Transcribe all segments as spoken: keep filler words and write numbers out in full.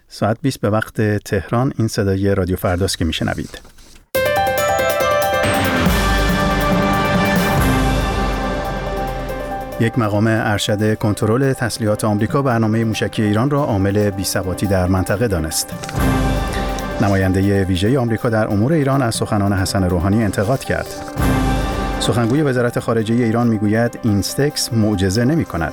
ساعت بیست به وقت تهران. این صدای رادیو فرداست که میشنوید. یک مقام ارشد کنترل تسلیحات آمریکا برنامه موشکی ایران را عامل بی‌ثباتی در منطقه دانست. نماینده ویژه آمریکا در امور ایران از سخنان حسن روحانی انتقاد کرد. سخنگوی وزارت خارجه ایران میگوید اینستکس معجزه نمی‌کند.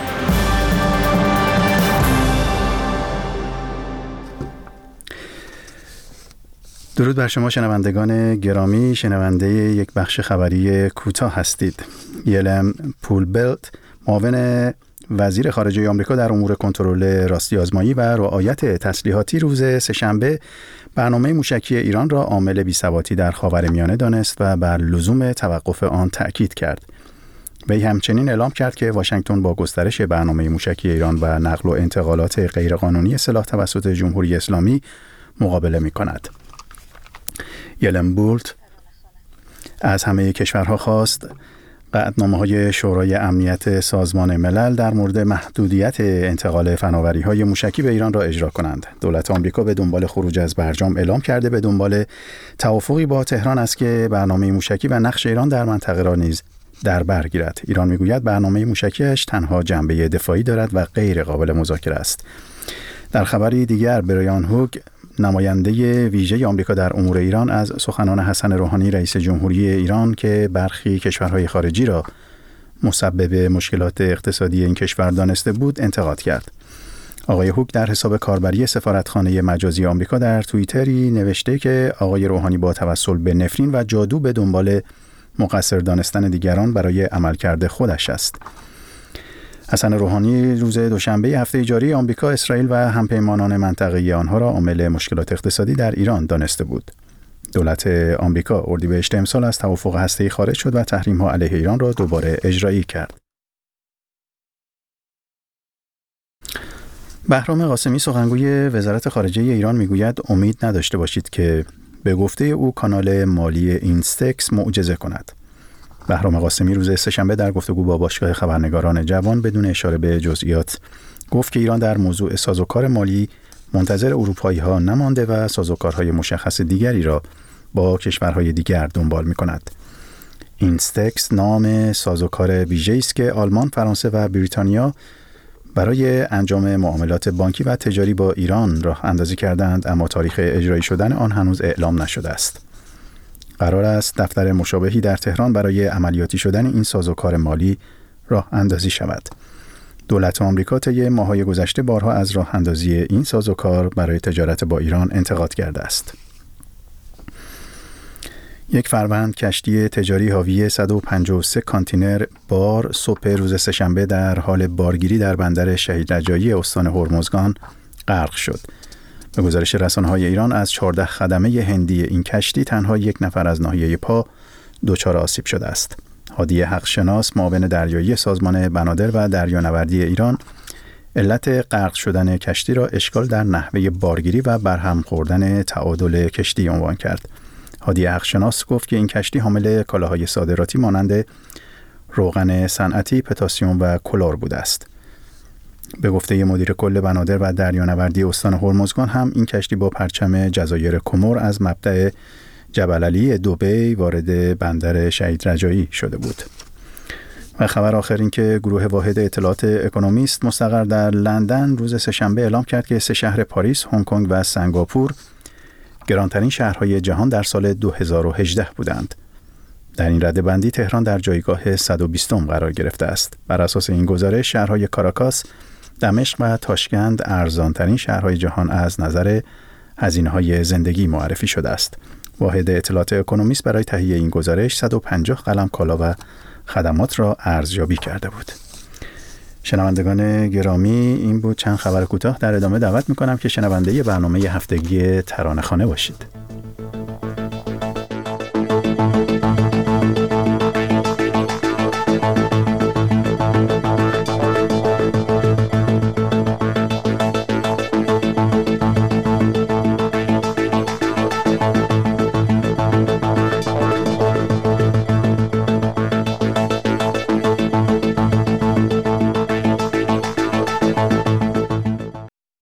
درود بر شما شنوندگان گرامی، شنونده یک بخش خبری کوتاه هستید. یلن پولبلت، معاون وزیر خارجه آمریکا در امور کنترل راستی آزمایی و رعایت تسلیحاتی، روز سه‌شنبه برنامه موشکی ایران را عامل بی‌ثباتی در خاورمیانه دانست و بر لزوم توقف آن تأکید کرد. وی همچنین اعلام کرد که واشنگتن با گسترش برنامه موشکی ایران و نقل و انتقالات غیرقانونی سلاح توسط جمهوری اسلامی مقابله می‌کند. یلن بولت از همه کشورها خواست قطعنامه‌های شورای امنیت سازمان ملل در مورد محدودیت انتقال فناوری‌های موشکی به ایران را اجرا کنند. دولت آمریکا به دنبال خروج از برجام اعلام کرده به دنبال توافقی با تهران است که برنامه موشکی و نقش ایران در منطقه را نیز در بر گیرد. ایران میگوید برنامه موشکیش تنها جنبه دفاعی دارد و غیر قابل مذاکره است. در خبری دیگر، برایان هوگ، نماینده ویژه آمریکا در امور ایران، از سخنان حسن روحانی رئیس جمهوری ایران که برخی کشورهای خارجی را مسبب مشکلات اقتصادی این کشور دانسته بود انتقاد کرد. آقای هوگ در حساب کاربری سفارتخانه مجازی آمریکا در توییتری نوشته که آقای روحانی با توسل به نفرین و جادو به دنبال مقصر دانستن دیگران برای عملکرد خودش است. حسن روحانی روز دوشنبه هفته جاری آمریکا، اسرائیل و همپیمانان منطقه‌ای آنها را عامل مشکلات اقتصادی در ایران دانسته بود. دولت آمریکا اردیبهشت امسال از توافق هسته‌ای خارج شد و تحریم‌ها علیه ایران را دوباره اجرایی کرد. بهرام قاسمی، سخنگوی وزارت خارجه ایران، میگوید امید نداشته باشید که به گفته او کانال مالی اینستکس معجزه کند. بهرام قاسمی روز سه‌شنبه در گفتگو با باشگاه خبرنگاران جوان بدون اشاره به جزئیات گفت که ایران در موضوع سازوکار مالی منتظر اروپایی‌ها نمانده و سازوکارهای مشخص دیگری را با کشورهای دیگر دنبال می‌کند. اینستکس نام سازوکار ویژه‌ای است که آلمان، فرانسه و بریتانیا برای انجام معاملات بانکی و تجاری با ایران راه اندازی کردند، اما تاریخ اجرایی شدن آن هنوز اعلام نشده است. قرار است دفتر مشابهی در تهران برای عملیاتی شدن این سازوکار مالی راه اندازی شود. دولت آمریکا طی ماه‌های گذشته بارها از راه اندازی این سازوکار برای تجارت با ایران انتقاد کرده است. یک فروند، کشتی تجاری حاوی صد و پنجاه و سه کانتینر بار صبح روز سه‌شنبه در حال بارگیری در بندر شهید رجایی استان هرمزگان غرق شد. به گزارش رسانه‌های ایران، از چهارده خدمه هندی این کشتی تنها یک نفر از ناحیه پا دچار آسیب شده است. هادی حقشناس، معاون دریایی سازمان بنادر و دریانوردی ایران، علت غرق شدن کشتی را اشکال در نحوه بارگیری و برهم خوردن تعادل کشتی عنوان کرد. هادی حقشناس گفت که این کشتی حامل کالاهای صادراتی مانند روغن صنعتی، پتاسیم و کلور بوده است. به گفته مدیر کل بنادر و دریانوردی استان هرمزگان هم این کشتی با پرچم جزایر کمور از مبدأ جبل علی دبی وارد بندر شهید رجایی شده بود. و خبر آخر این که گروه واحد اطلاعات اکونومیست مستقر در لندن روز سه‌شنبه اعلام کرد که سه شهر پاریس، هنگ کنگ و سنگاپور گرانترین شهرهای جهان در سال دو هزار و هجده بودند. در این رده‌بندی تهران در جایگاه صد و بیستم قرار گرفته است. بر اساس این گزارش، شهرهای کاراکاس، دمشق و تاشکند ارزان‌ترین شهرهای جهان از نظر هزینه‌های زندگی معرفی شده است. واحد اطلاعات اکونومیست برای تهیه این گزارش صد و پنجاه قلم کالا و خدمات را ارزیابی کرده بود. شنوندگان گرامی، این بود چند خبر کوتاه. در ادامه دعوت می‌کنم که شنونده برنامه هفتگی ترانه‌خوانه باشید.